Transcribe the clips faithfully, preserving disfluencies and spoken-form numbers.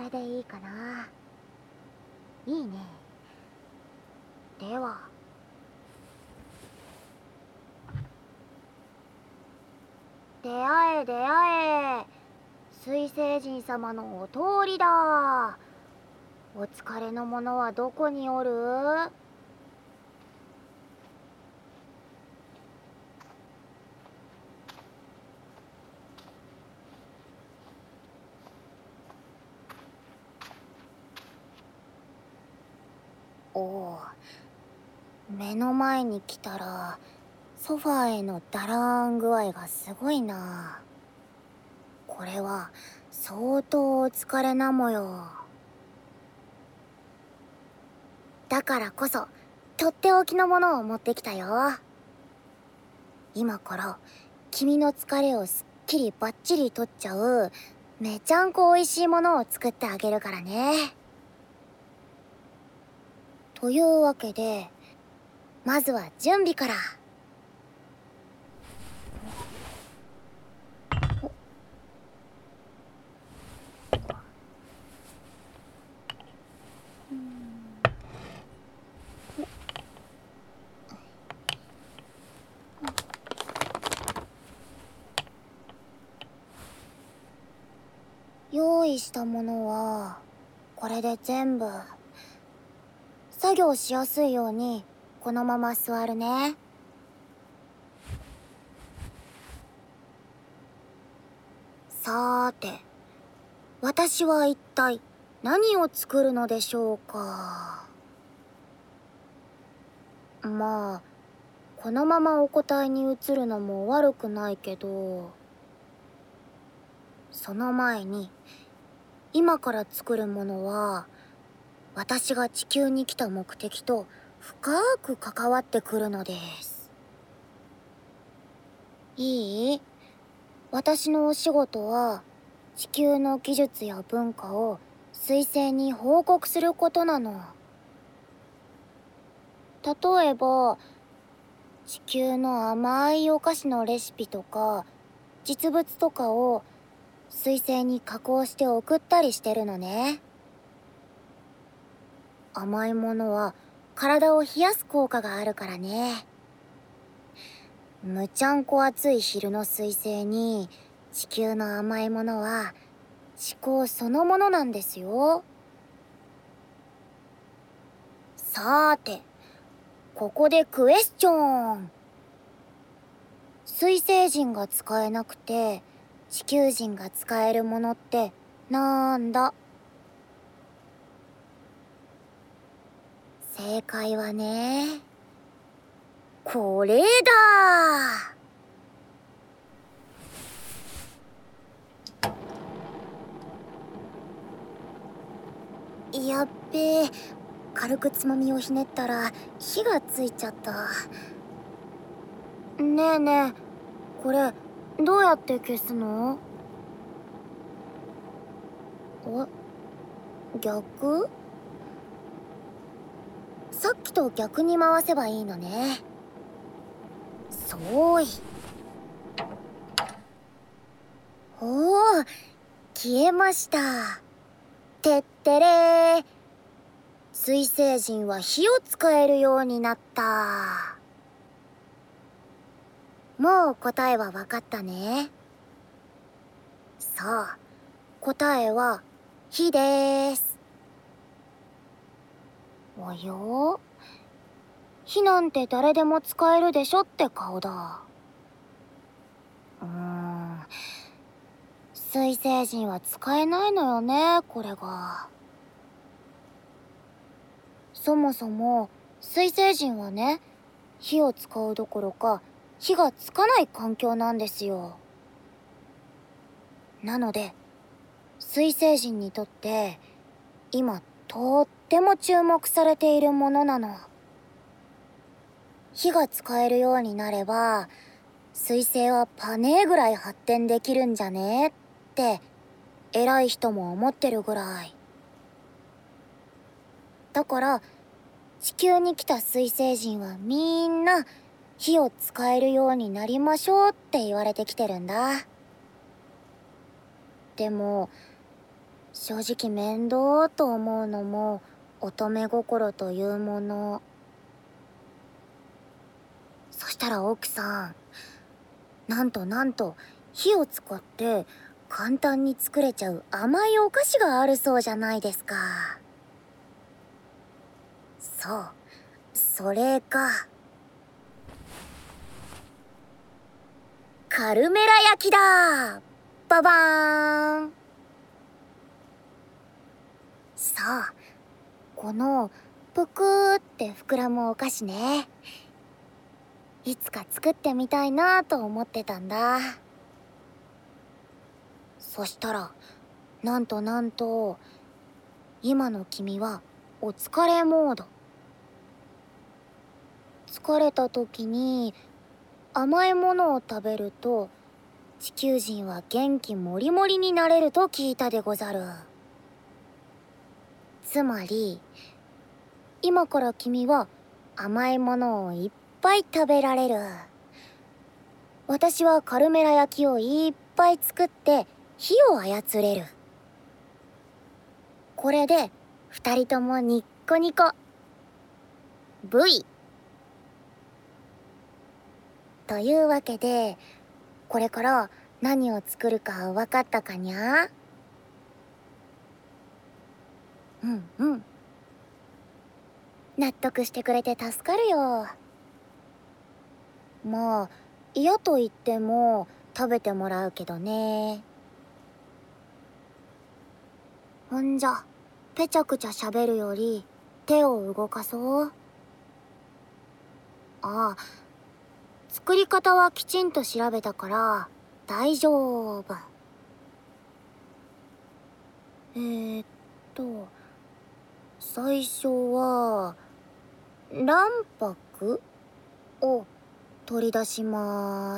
れでいいかな。いいね。では出会え出会え、水星人様のお通りだ。お疲れの者はどこにおる？おお、目の前に来たらソファーへのダラーン具合がすごいな。これは相当お疲れなもよ。だからこそとっておきのものを持ってきたよ。今から君の疲れをすっきりバッチリ取っちゃうめちゃんこ美味しいものを作ってあげるからね。というわけでまずは準備から。用意したものはこれで全部。作業しやすいようにこのまま座るね。さーて、私は一体何を作るのでしょうか。まあこのままお答えに移るのも悪くないけど、その前に今から作るものは私が地球に来た目的と深く関わってくるのです。いい？私のお仕事は地球の技術や文化を水星に報告することなの。例えば地球の甘いお菓子のレシピとか実物とかを水星に加工して送ったりしてるのね。甘いものは体を冷やす効果があるからね。むちゃんこ暑い昼の水星に地球の甘いものは思考そのものなんですよ。さーて、ここでクエスチョン。水星人が使えなくて地球人が使えるものってなんだ？正解はね、これだ。やっべえ、軽くつまみをひねったら火がついちゃった。ねえねえ、これどうやって消すの？え、逆？さっきと逆に回せばいいのね。そうい。おお、消えました。てってれー。水星人は火を使えるようになった。もう答えは分かったね。そう、答えは火でーす。およ？火なんて誰でも使えるでしょって顔だ。うーん、水星人は使えないのよね、これが。そもそも水星人はね、火を使うどころか火がつかない環境なんですよ。なので水星人にとって今とっても注目されているものなの。火が使えるようになれば水星はパネーぐらい発展できるんじゃねって偉い人も思ってるぐらい。だから地球に来た水星人はみんな火を使えるようになりましょうって言われてきてるんだ。でも正直面倒と思うのも乙女心というもの。そしたら奥さん、なんとなんと火を使って簡単に作れちゃう甘いお菓子があるそうじゃないですか。そう、それがカルメラ焼きだ。ババーン。さあ、このぷくーって膨らむお菓子ね。いつか作ってみたいなと思ってたんだ。そしたらなんとなんと今の君はお疲れモード。疲れた時に甘いものを食べると地球人は元気もりもりになれると聞いたでござる。つまり今から君は甘いものをいっぱい食べられる。私はカルメラ焼きをいっぱい作って火を操れる。これで二人ともニッコニコ。ブイ。というわけで、これから何を作るか分かったかにゃ？うんうん。納得してくれて助かるよ。まあ、嫌と言っても食べてもらうけどね。ほんじゃ、ぺちゃくちゃ喋るより手を動かそう。ああ、作り方はきちんと調べたから大丈夫。えーっと、最初は卵白を取り出します。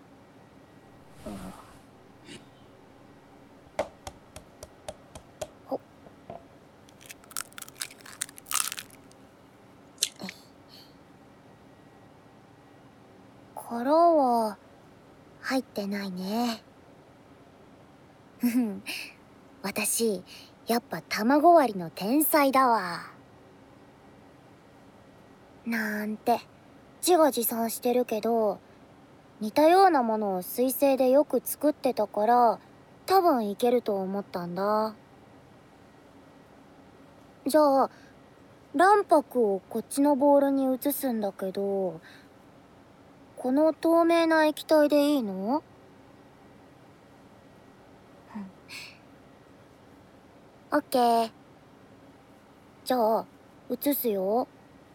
ほっ。殻は入ってないね。ふふん、私やっぱ卵割りの天才だわ。なんて自画自賛してるけど、似たようなものを水星でよく作ってたから多分いけると思ったんだ。じゃあ卵白をこっちのボウルに移すんだけど、この透明な液体でいいの？オッケー。じゃあ移すよ。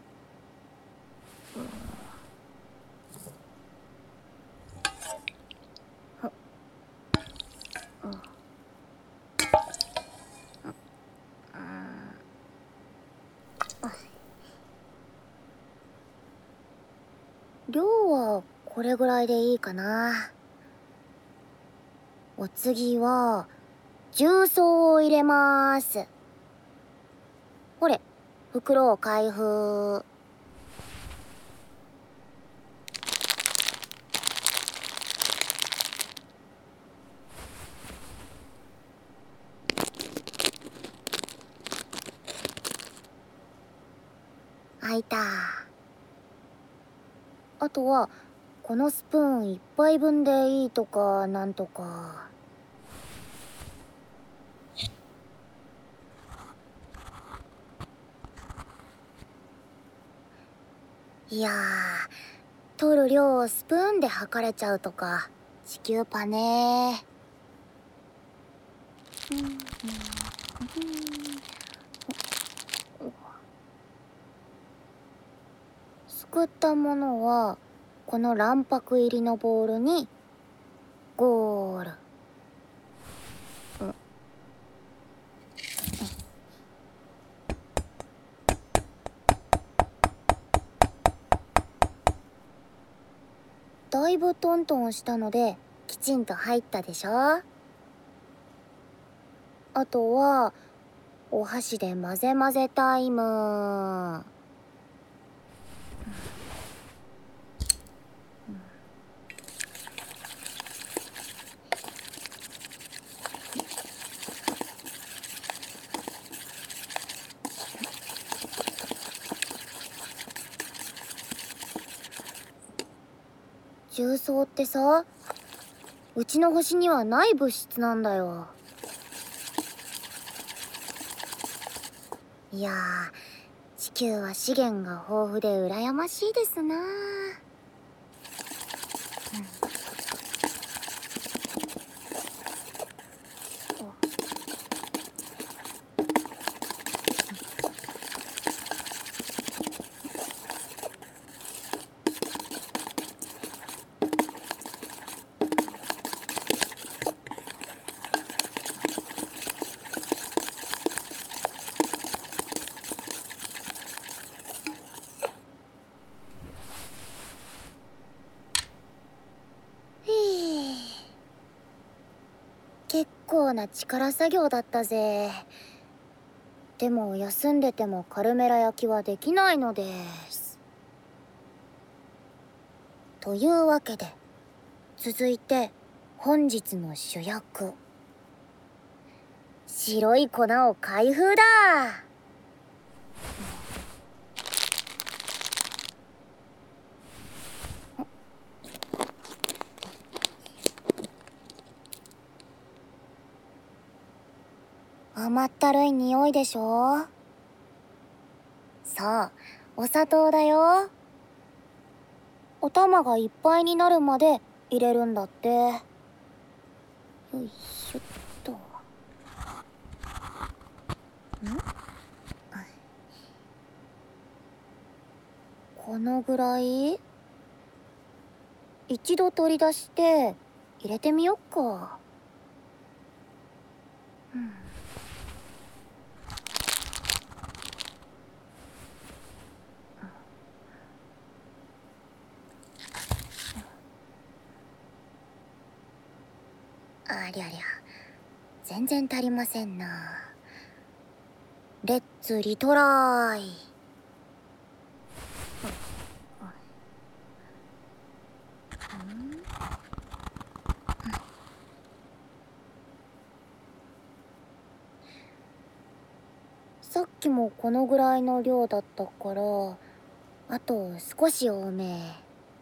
量はこれぐらいでいいかな。お次は重曹を入れます。ほれ、袋を開封。開いた。あとはこのスプーン一杯分でいいとかなんとか。いやー、取る量をスプーンで測れちゃうとか地球パねー。うんうんうん、すくったものはこの卵白入りのボウルにゴール。うん、だいぶトントンしたのできちんと入ったでしょ。あとはお箸で混ぜ混ぜタイム。 重曹ってさ、うちの星にはない物質なんだよ。いやー、地球は資源が豊富で羨ましいですな。うん、結構な力作業だったぜ。でも休んでてもカルメラ焼きはできないのです。というわけで続いて本日の主役、白い粉を開封だ。甘ったるい匂いでしょ。そう、お砂糖だよ。お玉がいっぱいになるまで入れるんだって。よいしょっと。ん？このぐらい？一度取り出して入れてみよっか。うん。ありゃりゃ、全然足りませんな。レッツリトライ。さっきもこのぐらいの量だったから、あと少し多め。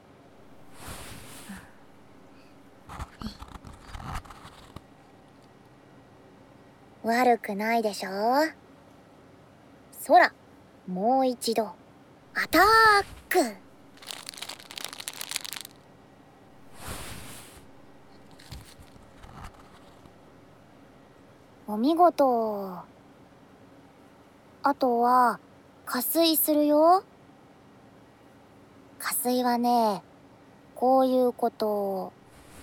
悪くないでしょ。そら、もう一度アタック。お見事。あとは加水するよ。加水はね、こういうこと。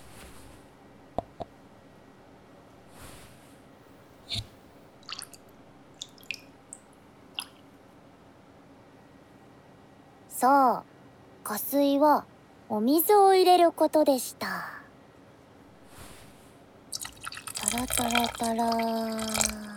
そう、加水はお水を入れることでした。タラタラタラー。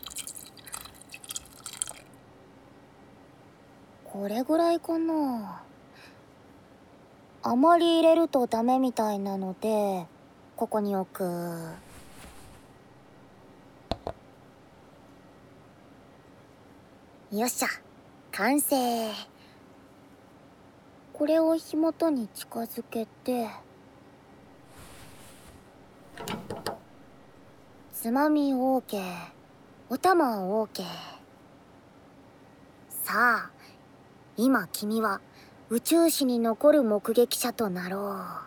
これぐらいかな。あまり入れるとダメみたいなので、ここに置く。よっしゃ、完成。これを火元に近づけて、つまみ OK、お玉 OK。さあ、今君は宇宙史に残る目撃者となろう。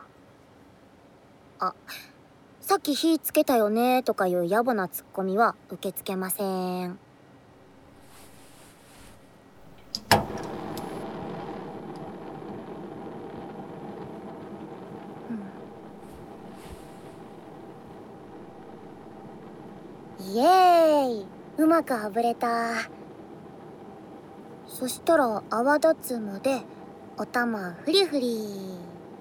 あ、さっき火つけたよねとかいう野暮なツッコミは受け付けません。イエーイ、うまくあぶれた。そしたら泡立つまでお玉フリフリ。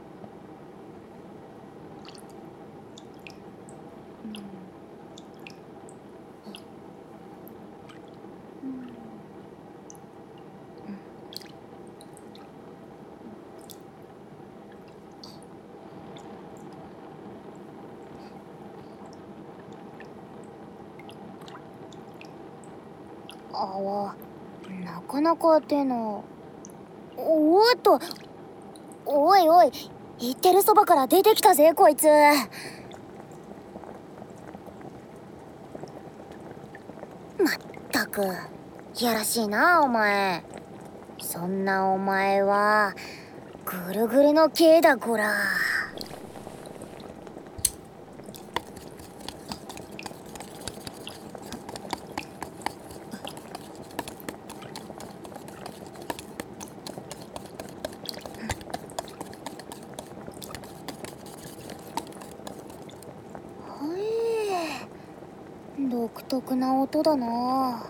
泡、なかなか出ない。おっと、おいおい、 言ってるそばから出てきたぜこいつ。まったくいやらしいなお前。そんなお前はぐるぐるの刑だこら。独特な音だな。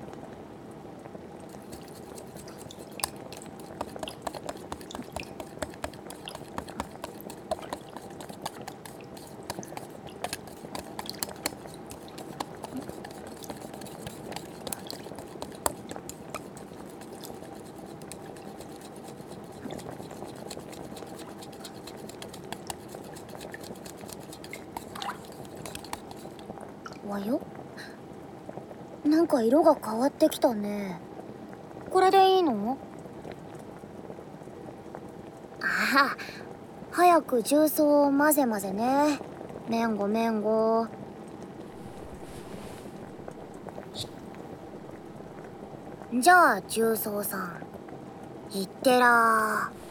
わよ、なんか色が変わってきたね。これでいいの？ああ、早く重曹を混ぜ混ぜね。めんごめんご。じゃあ重曹さん、いってらー。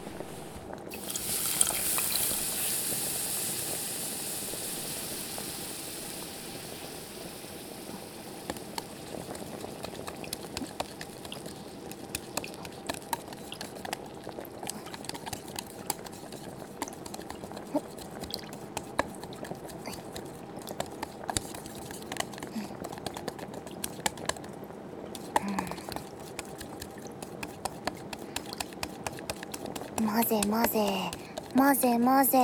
混ぜ混ぜ混ぜ混ぜ。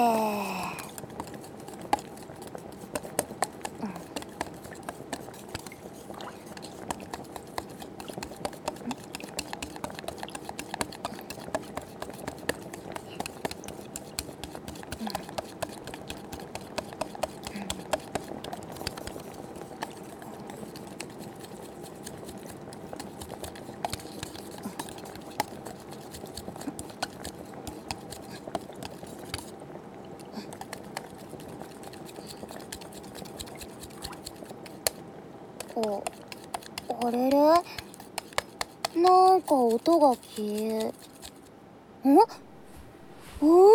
あ、あれれ、なんか音が消え。ん？おお！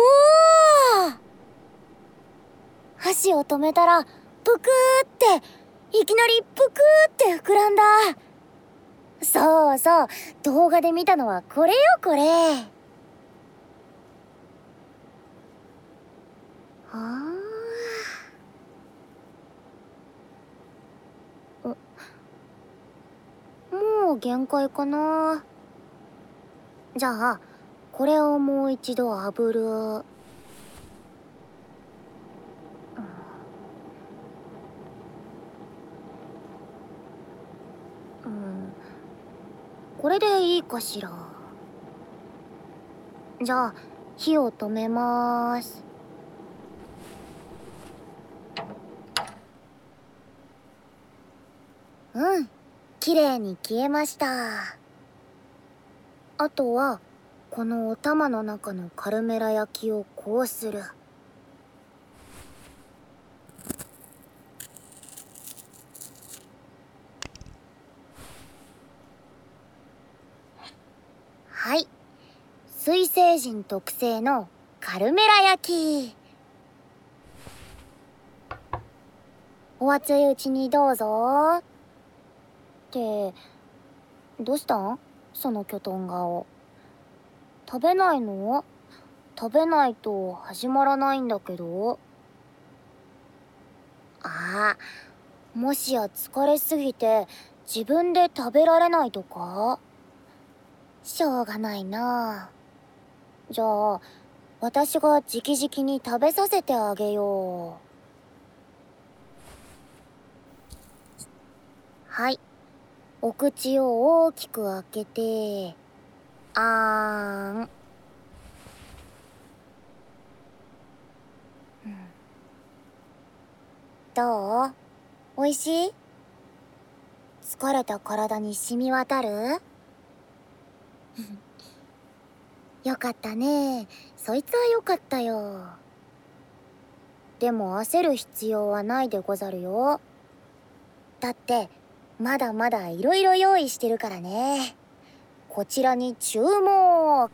箸を止めたらぷくーって、いきなりぷくーって膨らんだ。そうそう、動画で見たのはこれよこれ。はあ。もう限界かな。じゃあこれをもう一度炙る。うん、これでいいかしら。じゃあ火を止めまーす。うん、綺麗に消えました。あとはこのお玉の中のカルメラ焼きをこうする。はい、水星人特製のカルメラ焼き。お熱いうちにどうぞ。ってどうしたん？そのキョトン顔。食べないの？食べないと始まらないんだけど。ああ、もしや疲れすぎて自分で食べられないとか？しょうがないな。じゃあ私が直々に食べさせてあげよう。はい、お口を大きく開けて、あーん。どう？おいしい？疲れた体に染み渡る？ よかったね。そいつはよかったよ。でも焦る必要はないでござるよ。だってまだまだいろいろ用意してるからね。こちらに注目。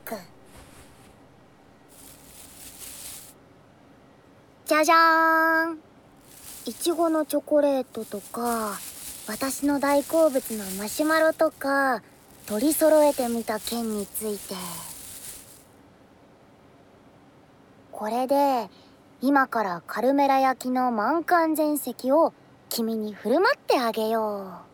じゃじゃーん。いちごのチョコレートとか、私の大好物のマシュマロとか取り揃えてみた件について。これで今からカルメラ焼きの満漢全席を君に振る舞ってあげよう。